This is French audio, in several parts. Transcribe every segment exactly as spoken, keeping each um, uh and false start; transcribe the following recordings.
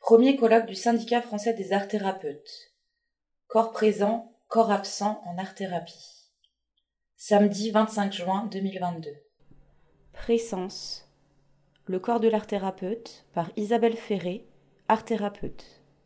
Premier colloque du Syndicat français des art-thérapeutes. Corps présent, corps absent en art-thérapie. Samedi vingt-cinq juin deux mille vingt-deux. Présence. Le corps de l'art-thérapeute par Isabelle Ferré, art-thérapeute.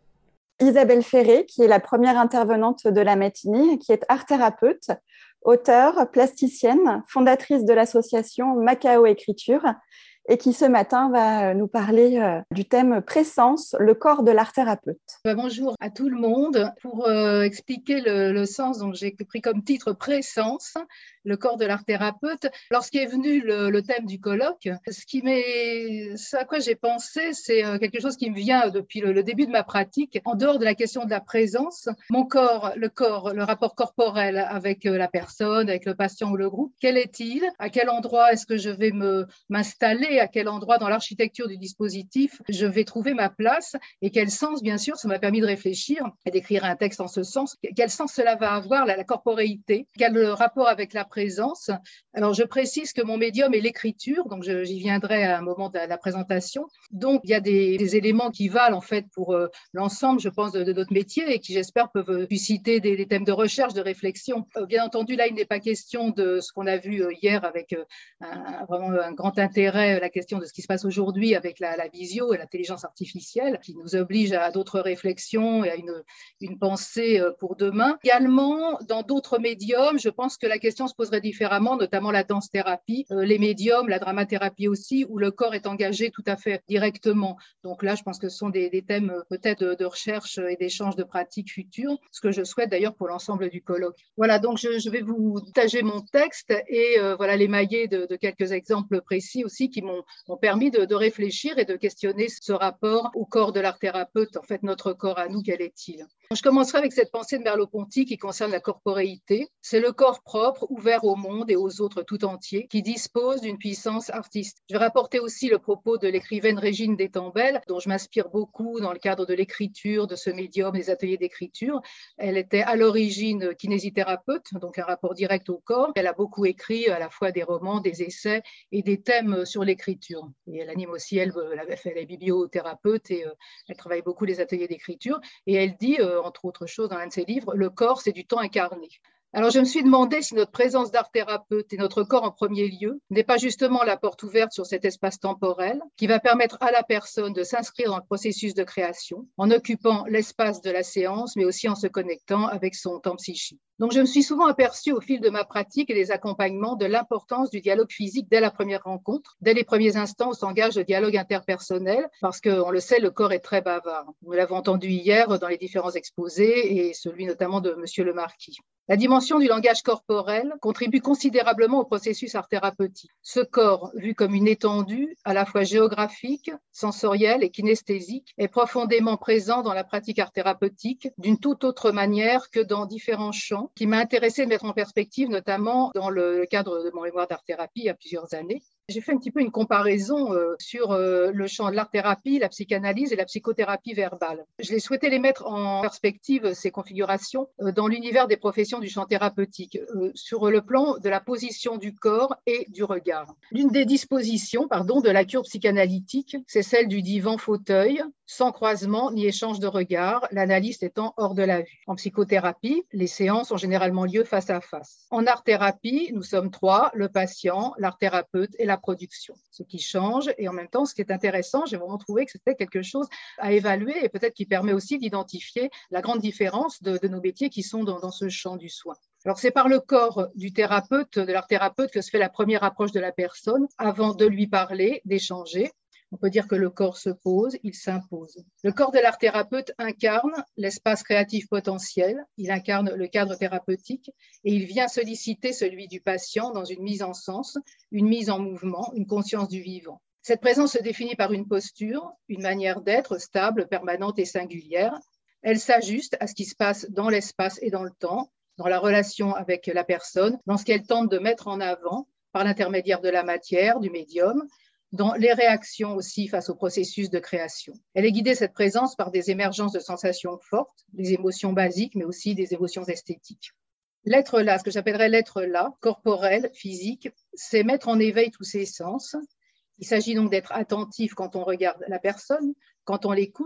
Isabelle Ferré, qui est la première intervenante de la matinée, qui est art-thérapeute, auteure, plasticienne, fondatrice de l'association Macao Écriture, et qui ce matin va nous parler euh, du thème présence, le corps de l'art-thérapeute. Bonjour à tout le monde. Pour euh, expliquer le, le sens, donc j'ai pris comme titre présence, le corps de l'art-thérapeute. Lorsqu'est venu le, le thème du colloque, ce, qui m'est, ce à quoi j'ai pensé, c'est quelque chose qui me vient depuis le, le début de ma pratique. En dehors de la question de la présence, mon corps, le corps, le rapport corporel avec la personne, avec le patient ou le groupe, quel est-il? À quel endroit est-ce que je vais me, m'installer? À quel endroit dans l'architecture du dispositif je vais trouver ma place? Et quel sens, bien sûr, ça m'a permis de réfléchir et d'écrire un texte en ce sens. Quel sens cela va avoir, la, la corporéité? Quel rapport avec la présence? Alors, je précise que mon médium est l'écriture, donc je, j'y viendrai à un moment de la présentation. Donc, il y a des, des éléments qui valent, en fait, pour euh, l'ensemble, je pense, de, de notre métier et qui, j'espère, peuvent susciter des, des thèmes de recherche, de réflexion. Euh, bien entendu, là, il n'est pas question de ce qu'on a vu euh, hier avec euh, un, vraiment un grand intérêt, la question de ce qui se passe aujourd'hui avec la, la visio et l'intelligence artificielle, qui nous oblige à d'autres réflexions et à une, une pensée euh, pour demain. Également, dans d'autres médiums, je pense que la question se poserait différemment, notamment la danse-thérapie, euh, les médiums, la dramathérapie aussi, où le corps est engagé tout à fait directement. Donc là, je pense que ce sont des, des thèmes peut-être de, de recherche et d'échange de pratiques futures, ce que je souhaite d'ailleurs pour l'ensemble du colloque. Voilà, donc je, je vais vous partager mon texte et euh, voilà l'émailler de, de quelques exemples précis aussi qui m'ont, m'ont permis de, de réfléchir et de questionner ce rapport au corps de l'art-thérapeute, en fait notre corps à nous, quel est-il? Je commencerai avec cette pensée de Merleau-Ponty qui concerne la corporéité. C'est le corps propre, ouvert au monde et aux autres tout entier, qui dispose d'une puissance artistique. Je vais rapporter aussi le propos de l'écrivaine Régine d'Étambel, dont je m'inspire beaucoup dans le cadre de l'écriture, de ce médium, des ateliers d'écriture. Elle était à l'origine kinésithérapeute, donc un rapport direct au corps. Elle a beaucoup écrit à la fois des romans, des essais et des thèmes sur l'écriture. Et elle anime aussi, elle, elle avait fait les bibliothérapeutes et euh, elle travaille beaucoup les ateliers d'écriture. Et elle dit, euh, entre autres choses dans un de ses livres, le corps, c'est du temps incarné. Alors, je me suis demandé si notre présence d'art-thérapeute et notre corps en premier lieu n'est pas justement la porte ouverte sur cet espace temporel qui va permettre à la personne de s'inscrire dans le processus de création en occupant l'espace de la séance, mais aussi en se connectant avec son temps psychique. Donc, je me suis souvent aperçue au fil de ma pratique et des accompagnements de l'importance du dialogue physique dès la première rencontre, dès les premiers instants où s'engage le dialogue interpersonnel, parce qu'on le sait, le corps est très bavard. Nous l'avons entendu hier dans les différents exposés et celui notamment de Monsieur le Marquis. La dimension du langage corporel contribue considérablement au processus art-thérapeutique. Ce corps, vu comme une étendue, à la fois géographique, sensorielle et kinesthésique, est profondément présent dans la pratique art-thérapeutique d'une toute autre manière que dans différents champs, qui m'a intéressé de mettre en perspective, notamment dans le cadre de mon mémoire d'art-thérapie il y a plusieurs années. J'ai fait un petit peu une comparaison euh, sur euh, le champ de l'art-thérapie, la psychanalyse et la psychothérapie verbale. Je l'ai souhaité les mettre en perspective, ces configurations, euh, dans l'univers des professions du champ thérapeutique, euh, sur le plan de la position du corps et du regard. L'une des dispositions pardon, de la cure psychanalytique, c'est celle du divan-fauteuil, sans croisement ni échange de regard, l'analyste étant hors de la vue. En psychothérapie, les séances ont généralement lieu face à face. En art-thérapie, nous sommes trois, le patient, l'art-thérapeute et la production. Ce qui change et en même temps, ce qui est intéressant, j'ai vraiment trouvé que c'était quelque chose à évaluer et peut-être qui permet aussi d'identifier la grande différence de, de nos métiers qui sont dans, dans ce champ du soin. Alors, c'est par le corps du thérapeute, de l'art-thérapeute, que se fait la première approche de la personne avant de lui parler, d'échanger. On peut dire que le corps se pose, il s'impose. Le corps de l'art-thérapeute incarne l'espace créatif potentiel, il incarne le cadre thérapeutique et il vient solliciter celui du patient dans une mise en sens, une mise en mouvement, une conscience du vivant. Cette présence se définit par une posture, une manière d'être stable, permanente et singulière. Elle s'ajuste à ce qui se passe dans l'espace et dans le temps, dans la relation avec la personne, dans ce qu'elle tente de mettre en avant par l'intermédiaire de la matière, du médium, dans les réactions aussi face au processus de création. Elle est guidée, cette présence, par des émergences de sensations fortes, des émotions basiques, mais aussi des émotions esthétiques. L'être là, ce que j'appellerais l'être là, corporel, physique, c'est mettre en éveil tous ses sens. Il s'agit donc d'être attentif quand on regarde la personne, quand on l'écoute,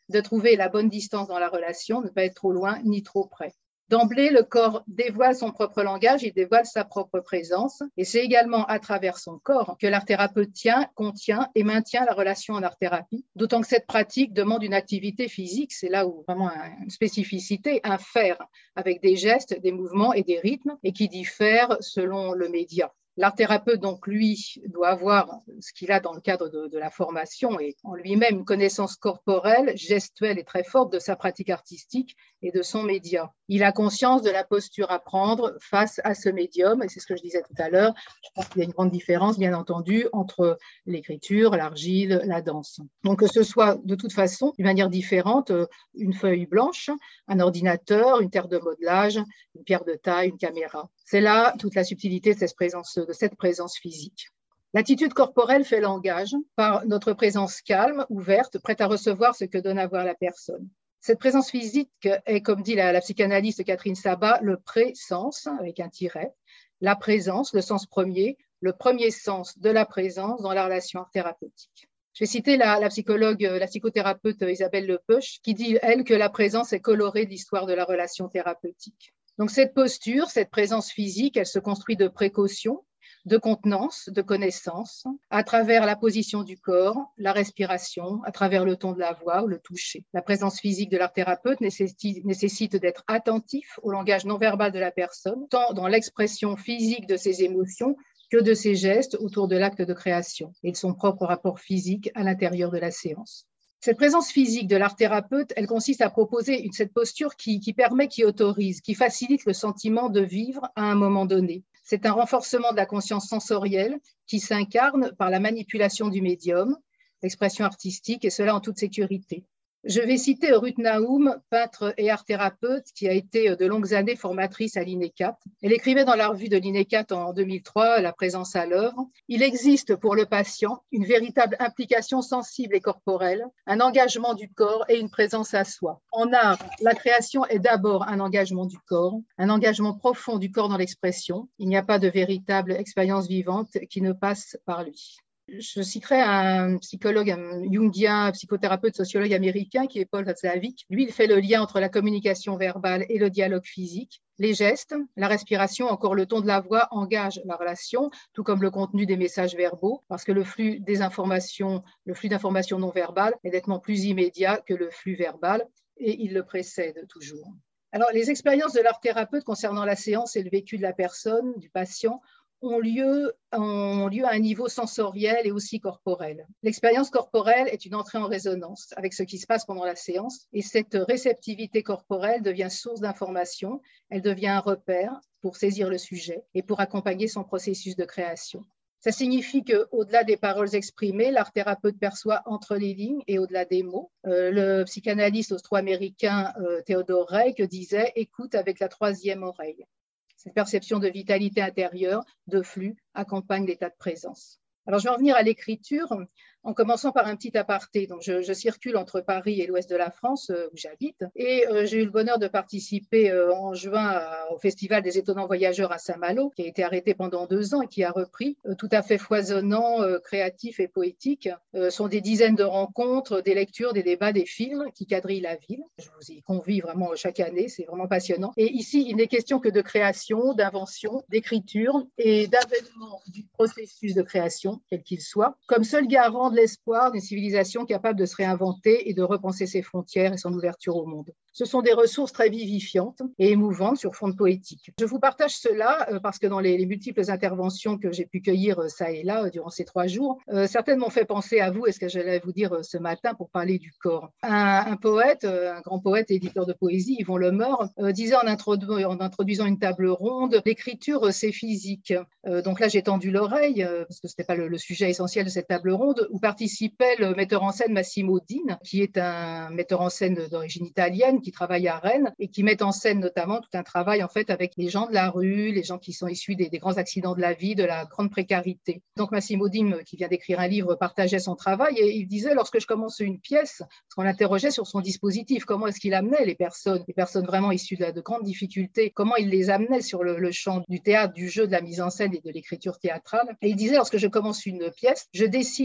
de trouver la bonne distance dans la relation, ne pas être trop loin ni trop près. D'emblée, le corps dévoile son propre langage, il dévoile sa propre présence. Et c'est également à travers son corps que l'art-thérapeute tient, contient et maintient la relation en art-thérapie. D'autant que cette pratique demande une activité physique, c'est là où vraiment une spécificité, un faire avec des gestes, des mouvements et des rythmes, et qui diffèrent selon le média. L'art-thérapeute, donc, lui, doit avoir ce qu'il a dans le cadre de, de la formation et en lui-même une connaissance corporelle, gestuelle et très forte de sa pratique artistique et de son média. Il a conscience de la posture à prendre face à ce médium, et c'est ce que je disais tout à l'heure. Je pense qu'il y a une grande différence, bien entendu, entre l'écriture, l'argile, la danse. Donc, que ce soit de toute façon, d'une manière différente, une feuille blanche, un ordinateur, une terre de modelage, une pierre de taille, une caméra. C'est là toute la subtilité de cette présence, de cette présence physique. L'attitude corporelle fait langage par notre présence calme, ouverte, prête à recevoir ce que donne à voir la personne. Cette présence physique est, comme dit la, la psychanalyste Catherine Sabat, le pré-sens, avec un tiret, la présence, le sens premier, le premier sens de la présence dans la relation thérapeutique. Je vais citer la, la psychologue, la psychothérapeute Isabelle Lepeuch, qui dit, elle, que la présence est colorée de l'histoire de la relation thérapeutique. Donc cette posture, cette présence physique, elle se construit de précaution, de contenance, de connaissance, à travers la position du corps, la respiration, à travers le ton de la voix ou le toucher. La présence physique de l'art-thérapeute nécessite, nécessite d'être attentif au langage non verbal de la personne, tant dans l'expression physique de ses émotions que de ses gestes autour de l'acte de création et de son propre rapport physique à l'intérieur de la séance. Cette présence physique de l'art-thérapeute, elle consiste à proposer une, cette posture qui, qui permet, qui autorise, qui facilite le sentiment de vivre à un moment donné. C'est un renforcement de la conscience sensorielle qui s'incarne par la manipulation du médium, l'expression artistique, et cela en toute sécurité. Je vais citer Ruth Naoum, peintre et art-thérapeute, qui a été de longues années formatrice à l'INECAT. Elle écrivait dans la revue de l'INECAT en deux mille trois, La présence à l'œuvre. Il existe pour le patient une véritable implication sensible et corporelle, un engagement du corps et une présence à soi. En art, la création est d'abord un engagement du corps, un engagement profond du corps dans l'expression. Il n'y a pas de véritable expérience vivante qui ne passe par lui. Je citerai un psychologue un jungien, un psychothérapeute, sociologue américain qui est Paul Watzlawick. Lui, il fait le lien entre la communication verbale et le dialogue physique. Les gestes, la respiration, encore le ton de la voix engagent la relation, tout comme le contenu des messages verbaux, parce que le flux des informations, le flux d'informations non verbales est nettement plus immédiat que le flux verbal et il le précède toujours. Alors, les expériences de l'art-thérapeute concernant la séance et le vécu de la personne, du patient, ont lieu, ont lieu à un niveau sensoriel et aussi corporel. L'expérience corporelle est une entrée en résonance avec ce qui se passe pendant la séance et cette réceptivité corporelle devient source d'information, elle devient un repère pour saisir le sujet et pour accompagner son processus de création. Ça signifie qu'au-delà des paroles exprimées, l'art-thérapeute perçoit entre les lignes et au-delà des mots. Euh, le psychanalyste austro-américain euh, Theodore Reik disait « écoute avec la troisième oreille ». Cette perception de vitalité intérieure, de flux, accompagne l'état de présence. Alors, je vais en venir à l'écriture en commençant par un petit aparté. Donc, je, je circule entre Paris et l'ouest de la France, euh, où j'habite, et euh, j'ai eu le bonheur de participer euh, en juin à, au Festival des étonnants voyageurs à Saint-Malo, qui a été arrêté pendant deux ans et qui a repris, euh, tout à fait foisonnant, euh, créatif et poétique. Euh, sont des dizaines de rencontres, des lectures, des débats, des films qui quadrillent la ville. Je vous y convie vraiment chaque année, c'est vraiment passionnant. Et ici, il n'est question que de création, d'invention, d'écriture et d'avènement du processus de création, quel qu'il soit, comme seul garant de l'espoir d'une civilisation capable de se réinventer et de repenser ses frontières et son ouverture au monde. Ce sont des ressources très vivifiantes et émouvantes sur fond de poétique. Je vous partage cela parce que dans les, les multiples interventions que j'ai pu cueillir ça et là durant ces trois jours, euh, certaines m'ont fait penser à vous et ce que j'allais vous dire ce matin pour parler du corps. Un, un poète, un grand poète et éditeur de poésie, Yvon Lemort, euh, disait en, introdu en introduisant une table ronde, l'écriture c'est physique. Euh, donc là j'ai tendu l'oreille euh, parce que ce n'était pas le, le sujet essentiel de cette table ronde, où participait le metteur en scène Massimo Din, qui est un metteur en scène d'origine italienne, qui travaille à Rennes et qui met en scène notamment tout un travail en fait avec les gens de la rue, les gens qui sont issus des, des grands accidents de la vie, de la grande précarité. Donc Massimo Din, qui vient d'écrire un livre, partageait son travail et il disait, lorsque je commence une pièce, parce qu'on l'interrogeait sur son dispositif, comment est-ce qu'il amenait les personnes, les personnes vraiment issues de, la, de grandes difficultés, comment il les amenait sur le, le champ du théâtre, du jeu, de la mise en scène et de l'écriture théâtrale. Et il disait, lorsque je commence une pièce, je dessine un périmètre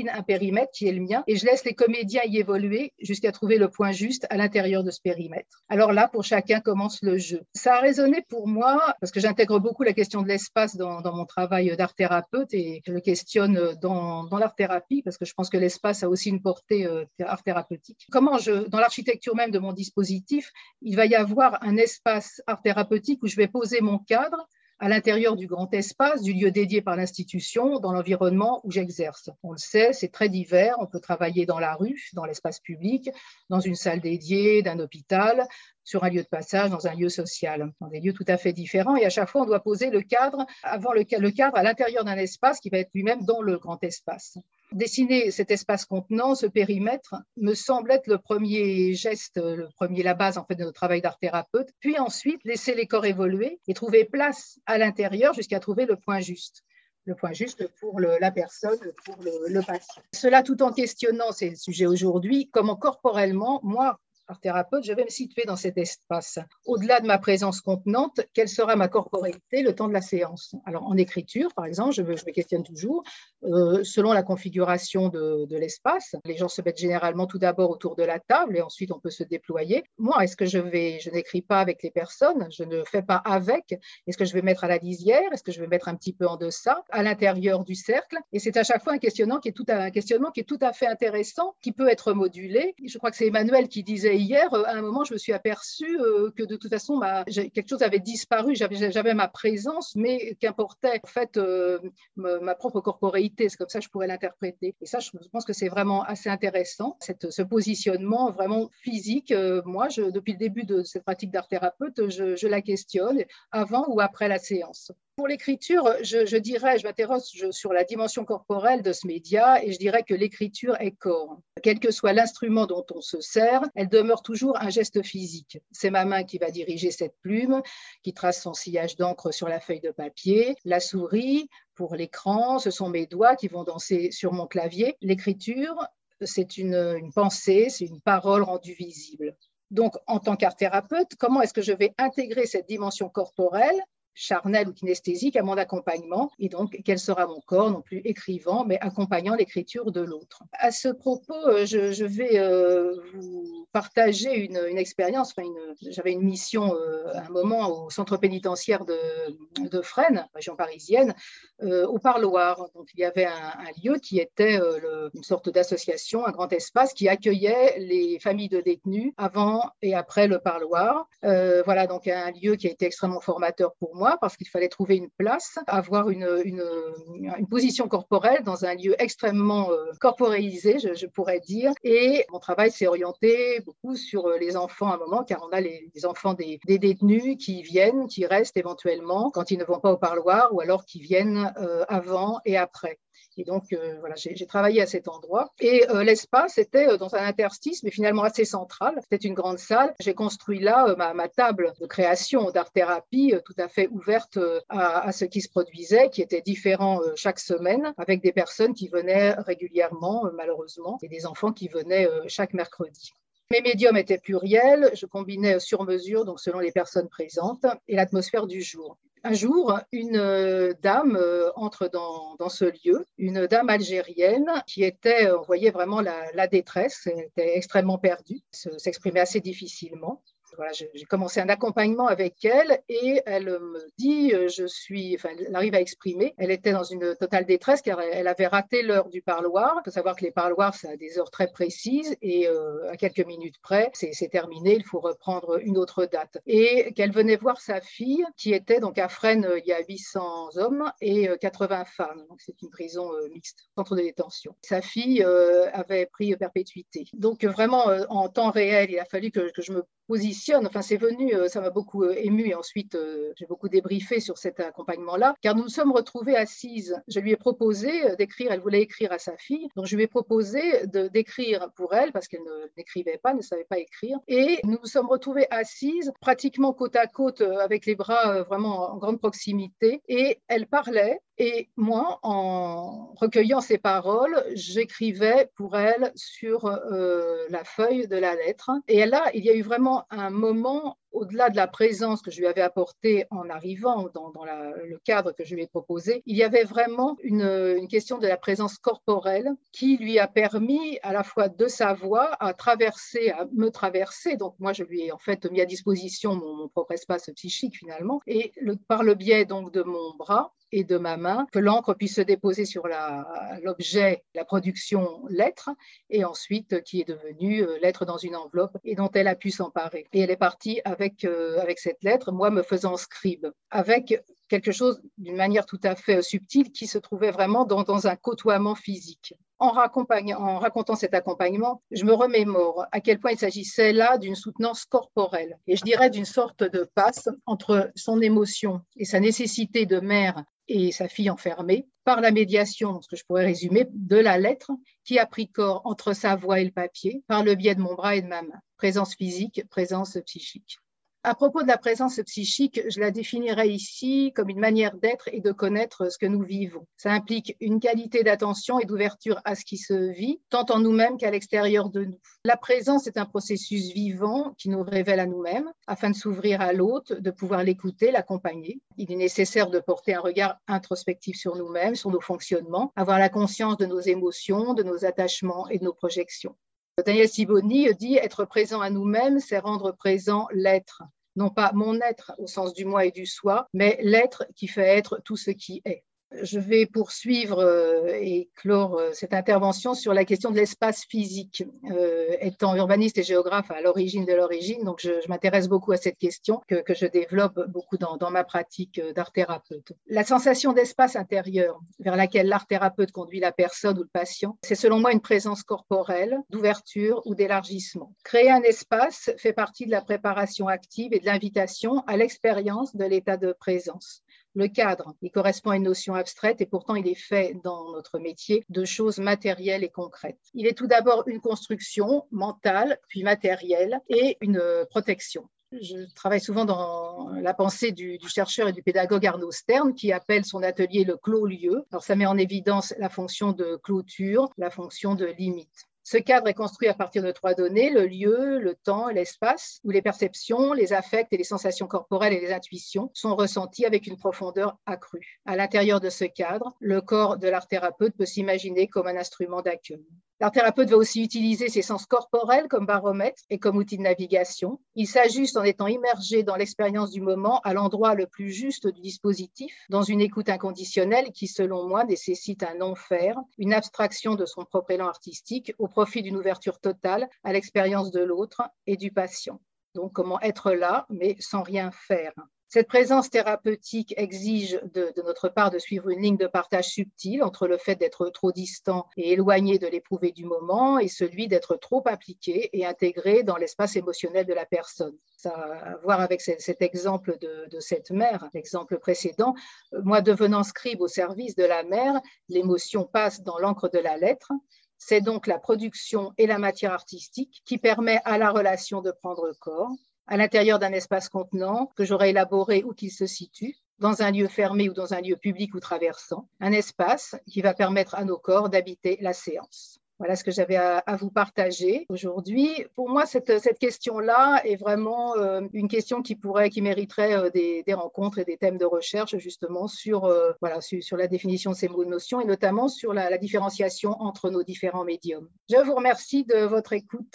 périmètre qui est le mien et je laisse les comédiens y évoluer jusqu'à trouver le point juste à l'intérieur de ce périmètre. Alors là, pour chacun commence le jeu. Ça a résonné pour moi parce que j'intègre beaucoup la question de l'espace dans, dans mon travail d'art-thérapeute et je le questionne dans, dans l'art-thérapie parce que je pense que l'espace a aussi une portée euh, art-thérapeutique. Comment je, dans l'architecture même de mon dispositif, il va y avoir un espace art-thérapeutique où je vais poser mon cadre à l'intérieur du grand espace, du lieu dédié par l'institution, dans l'environnement où j'exerce. On le sait, c'est très divers. On peut travailler dans la rue, dans l'espace public, dans une salle dédiée, d'un hôpital, sur un lieu de passage, dans un lieu social, dans des lieux tout à fait différents. Et à chaque fois, on doit poser le cadre, avoir le, le cadre à l'intérieur d'un espace qui va être lui-même dans le grand espace. Dessiner cet espace contenant, ce périmètre, me semble être le premier geste, le premier, la base en fait de notre travail d'art-thérapeute. Puis ensuite, laisser les corps évoluer et trouver place à l'intérieur jusqu'à trouver le point juste. Le point juste pour le, la personne, pour le, le patient. Cela tout en questionnant, c'est le sujet aujourd'hui, comment corporellement, moi, art-thérapeute, je vais me situer dans cet espace. Au-delà de ma présence contenante, quelle sera ma corporalité le temps de la séance? Alors, en écriture, par exemple, je me, je me questionne toujours, euh, selon la configuration de, de l'espace. Les gens se mettent généralement tout d'abord autour de la table et ensuite on peut se déployer. Moi, est-ce que je vais, je n'écris pas avec les personnes, je ne fais pas avec? Est-ce que je vais mettre à la lisière? Est-ce que je vais mettre un petit peu en deçà, à l'intérieur du cercle? Et c'est à chaque fois un questionnement qui est tout à, un questionnement qui est tout à fait intéressant, qui peut être modulé. Je crois que c'est Emmanuel qui disait hier, à un moment, je me suis aperçue que de toute façon, ma, quelque chose avait disparu. J'avais, j'avais ma présence, mais qu'importait en fait euh, ma propre corporéité. C'est comme ça que je pourrais l'interpréter. Et ça, je pense que c'est vraiment assez intéressant, cette, ce positionnement vraiment physique. Moi, je, depuis le début de cette pratique d'art-thérapeute, je, je la questionne avant ou après la séance. Pour l'écriture, je, je dirais, je m'interroge sur la dimension corporelle de ce média et je dirais que l'écriture est corps. Quel que soit l'instrument dont on se sert, elle demeure toujours un geste physique. C'est ma main qui va diriger cette plume, qui trace son sillage d'encre sur la feuille de papier. La souris, pour l'écran, ce sont mes doigts qui vont danser sur mon clavier. L'écriture, c'est une, une pensée, c'est une parole rendue visible. Donc, en tant qu'art-thérapeute, comment est-ce que je vais intégrer cette dimension corporelle charnel ou kinesthésique à mon accompagnement et donc quel sera mon corps, non plus écrivant mais accompagnant l'écriture de l'autre. À ce propos, je, je vais euh, vous partager une, une expérience. Enfin une, j'avais une mission euh, à un moment au centre pénitentiaire de, de Fresnes, région parisienne, euh, au Parloir. Donc il y avait un, un lieu qui était euh, le, une sorte d'association, un grand espace qui accueillait les familles de détenus avant et après le Parloir. Euh, voilà donc un lieu qui a été extrêmement formateur pour moi parce qu'il fallait trouver une place, avoir une, une, une position corporelle dans un lieu extrêmement euh, corporéisé, je, je pourrais dire. Et mon travail s'est orienté beaucoup sur les enfants à un moment, car on a les, les enfants des, des détenus qui viennent, qui restent éventuellement quand ils ne vont pas au Parloir ou alors qui viennent euh, avant et après. Et donc, euh, voilà, j'ai, j'ai travaillé à cet endroit. Et euh, l'espace était dans un interstice, mais finalement assez central. C'était une grande salle. J'ai construit là euh, ma, ma table de création d'art-thérapie, euh, tout à fait ouverte euh, à, à ce qui se produisait, qui était différent euh, chaque semaine, avec des personnes qui venaient régulièrement, euh, malheureusement, et des enfants qui venaient euh, chaque mercredi. Mes médiums étaient pluriels. Je combinais sur mesure, donc selon les personnes présentes, et l'atmosphère du jour. Un jour, une dame entre dans, dans ce lieu, une dame algérienne qui était, on voyait vraiment la, la détresse, elle était extrêmement perdue, s'exprimait assez difficilement. Voilà, j'ai commencé un accompagnement avec elle et elle me dit, je suis, enfin, elle arrive à exprimer, elle était dans une totale détresse car elle avait raté l'heure du parloir. Il faut savoir que les parloirs, ça a des heures très précises et euh, à quelques minutes près, c'est, c'est terminé, il faut reprendre une autre date. Et qu'elle venait voir sa fille qui était donc à Fresnes, il y a huit cents hommes et quatre-vingts femmes. Donc c'est une prison euh, mixte, centre de détention. Sa fille euh, avait pris perpétuité. Donc vraiment, euh, en temps réel, il a fallu que, que je me positionne. Enfin, c'est venu, ça m'a beaucoup ému et ensuite euh, j'ai beaucoup débriefé sur cet accompagnement-là, car nous nous sommes retrouvés assises. Je lui ai proposé d'écrire, elle voulait écrire à sa fille, donc je lui ai proposé de, d'écrire pour elle parce qu'elle ne, n'écrivait pas, ne savait pas écrire. Et nous nous sommes retrouvés assises, pratiquement côte à côte, avec les bras vraiment en grande proximité, et elle parlait. Et moi, en recueillant ses paroles, j'écrivais pour elle sur euh, la feuille de la lettre. Et là, il y a eu vraiment un moment au-delà de la présence que je lui avais apportée en arrivant dans, dans la, le cadre que je lui ai proposé, il y avait vraiment une, une question de la présence corporelle qui lui a permis à la fois de sa voix à traverser, à me traverser. Donc moi, je lui ai en fait mis à disposition mon, mon propre espace psychique finalement, et le, par le biais donc de mon bras et de ma main, que l'encre puisse se déposer sur la, l'objet, la production lettre, et ensuite qui est devenue lettre dans une enveloppe et dont elle a pu s'emparer. Et elle est partie avec, euh, avec cette lettre, moi me faisant scribe, avec quelque chose d'une manière tout à fait subtile qui se trouvait vraiment dans, dans un côtoiement physique. En, en racontant cet accompagnement, je me remémore à quel point il s'agissait là d'une soutenance corporelle, et je dirais d'une sorte de passe entre son émotion et sa nécessité de mère et sa fille enfermée, par la médiation, ce que je pourrais résumer, de la lettre qui a pris corps entre sa voix et le papier, par le biais de mon bras et de ma main. Présence physique, présence psychique. À propos de la présence psychique, je la définirais ici comme une manière d'être et de connaître ce que nous vivons. Ça implique une qualité d'attention et d'ouverture à ce qui se vit, tant en nous-mêmes qu'à l'extérieur de nous. La présence est un processus vivant qui nous révèle à nous-mêmes, afin de s'ouvrir à l'autre, de pouvoir l'écouter, l'accompagner. Il est nécessaire de porter un regard introspectif sur nous-mêmes, sur nos fonctionnements, avoir la conscience de nos émotions, de nos attachements et de nos projections. Daniel Sibony dit « Être présent à nous-mêmes, c'est rendre présent l'être ». Non pas mon être au sens du moi et du soi, mais l'être qui fait être tout ce qui est. Je vais poursuivre euh, et clore euh, cette intervention sur la question de l'espace physique. Euh, étant urbaniste et géographe à l'origine de l'origine, donc je, je m'intéresse beaucoup à cette question que, que je développe beaucoup dans, dans ma pratique d'art-thérapeute. La sensation d'espace intérieur vers laquelle l'art-thérapeute conduit la personne ou le patient, c'est selon moi une présence corporelle, d'ouverture ou d'élargissement. Créer un espace fait partie de la préparation active et de l'invitation à l'expérience de l'état de présence. Le cadre, il correspond à une notion abstraite et pourtant il est fait dans notre métier de choses matérielles et concrètes. Il est tout d'abord une construction mentale, puis matérielle et une protection. Je travaille souvent dans la pensée du, du chercheur et du pédagogue Arnaud Stern qui appelle son atelier le clos-lieu. Alors ça met en évidence la fonction de clôture, la fonction de limite. Ce cadre est construit à partir de trois données, le lieu, le temps et l'espace, où les perceptions, les affects et les sensations corporelles et les intuitions sont ressentis avec une profondeur accrue. À l'intérieur de ce cadre, le corps de l'art-thérapeute peut s'imaginer comme un instrument d'accueil. L'art-thérapeute va aussi utiliser ses sens corporels comme baromètre et comme outil de navigation. Il s'ajuste en étant immergé dans l'expérience du moment à l'endroit le plus juste du dispositif, dans une écoute inconditionnelle qui, selon moi, nécessite un non-faire, une abstraction de son propre élan artistique au profit d'une ouverture totale à l'expérience de l'autre et du patient. Donc, comment être là, mais sans rien faire. Cette présence thérapeutique exige de, de notre part de suivre une ligne de partage subtile entre le fait d'être trop distant et éloigné de l'éprouvé du moment et celui d'être trop impliqué et intégré dans l'espace émotionnel de la personne. Ça a à voir avec cet exemple de, de cette mère, l'exemple précédent. Moi, devenant scribe au service de la mère, l'émotion passe dans l'encre de la lettre. C'est donc la production et la matière artistique qui permet à la relation de prendre corps, à l'intérieur d'un espace contenant que j'aurais élaboré où qu'il se situe, dans un lieu fermé ou dans un lieu public ou traversant, un espace qui va permettre à nos corps d'habiter la séance. Voilà ce que j'avais à, à vous partager aujourd'hui. Pour moi, cette, cette question-là est vraiment euh, une question qui pourrait, qui mériterait euh, des, des rencontres et des thèmes de recherche justement sur, euh, voilà, sur, sur la définition de ces mots de notions et notamment sur la, la différenciation entre nos différents médiums. Je vous remercie de votre écoute.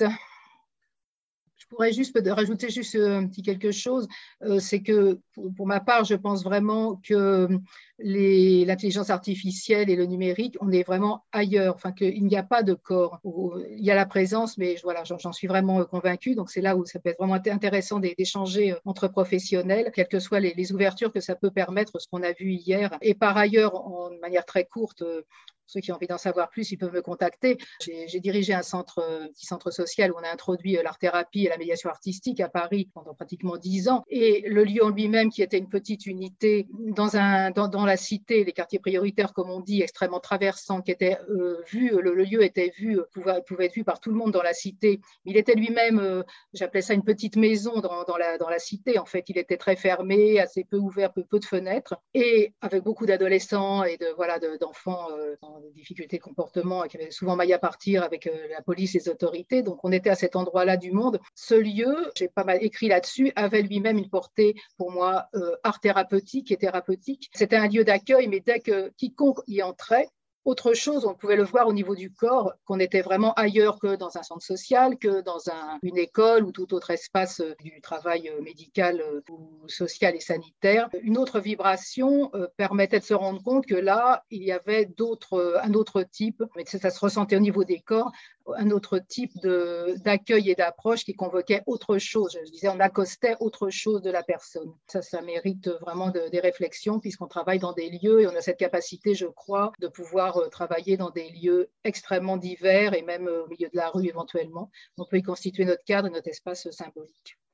Je pourrais juste rajouter juste un petit quelque chose, euh, c'est que pour, pour ma part, je pense vraiment que l'intelligence artificielle et le numérique, on est vraiment ailleurs, enfin qu'il n'y a pas de corps. Il y a la présence, mais voilà, j'en suis vraiment convaincue, donc c'est là où ça peut être vraiment intéressant d'échanger entre professionnels, quelles que soient les, les ouvertures que ça peut permettre, ce qu'on a vu hier. Et par ailleurs, en de manière très courte, ceux qui ont envie d'en savoir plus, ils peuvent me contacter. J'ai dirigé un centre, un petit centre social où on a introduit l'art-thérapie et la médiation artistique à Paris pendant pratiquement dix ans. Et le lieu en lui-même, qui était une petite unité dans, un, dans, dans la cité, les quartiers prioritaires, comme on dit, extrêmement traversants, qui était euh, vu, le, le lieu était vu, pouvait, pouvait être vu par tout le monde dans la cité. Il était lui-même, euh, j'appelais ça une petite maison dans, dans, la, dans la cité. En fait, il était très fermé, assez peu ouvert, peu, peu de fenêtres, et avec beaucoup d'adolescents et de, voilà, d'enfants euh, dans des difficultés de comportement et qui avaient souvent maille à partir avec la police et les autorités. Donc, on était à cet endroit-là du monde. Ce lieu, j'ai pas mal écrit là-dessus, avait lui-même une portée, pour moi, euh, art thérapeutique et thérapeutique. C'était un lieu d'accueil, mais dès que quiconque y entrait, autre chose, on pouvait le voir au niveau du corps, qu'on était vraiment ailleurs que dans un centre social, que dans un, une école ou tout autre espace du travail médical ou social et sanitaire. Une autre vibration permettait de se rendre compte que là, il y avait d'autres, un autre type, mais ça se ressentait au niveau des corps, un autre type de, d'accueil et d'approche qui convoquait autre chose. Je disais, on accostait autre chose de la personne. Ça, ça mérite vraiment de, des réflexions puisqu'on travaille dans des lieux et on a cette capacité, je crois, de pouvoir travailler dans des lieux extrêmement divers et même au milieu de la rue éventuellement. On peut y constituer notre cadre et notre espace symbolique.